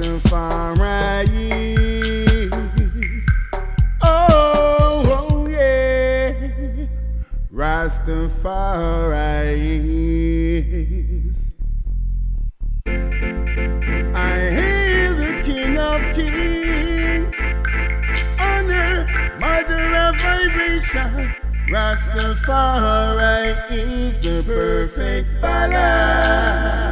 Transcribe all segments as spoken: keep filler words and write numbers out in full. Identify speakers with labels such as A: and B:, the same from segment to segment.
A: Rastafari. Oh, oh yeah, Rastafari. I hail the King of Kings, honor, mother of vibration. Rastafari is the perfect balance.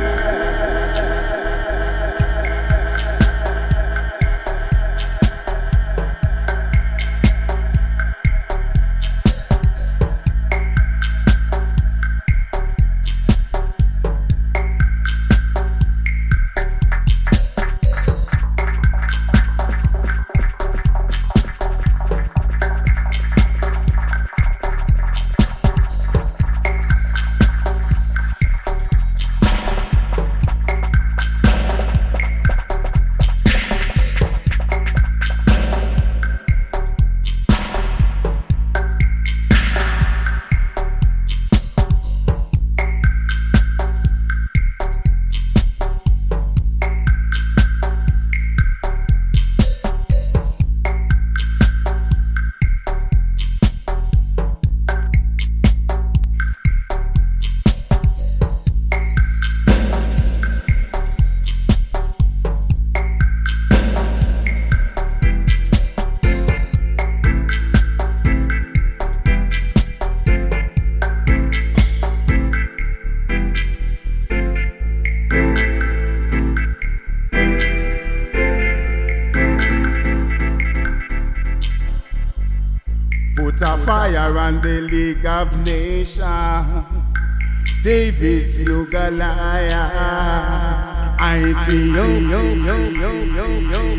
A: Put a fire on the League of Nations. David slew Goliath. I yo yo yo yo yo yo.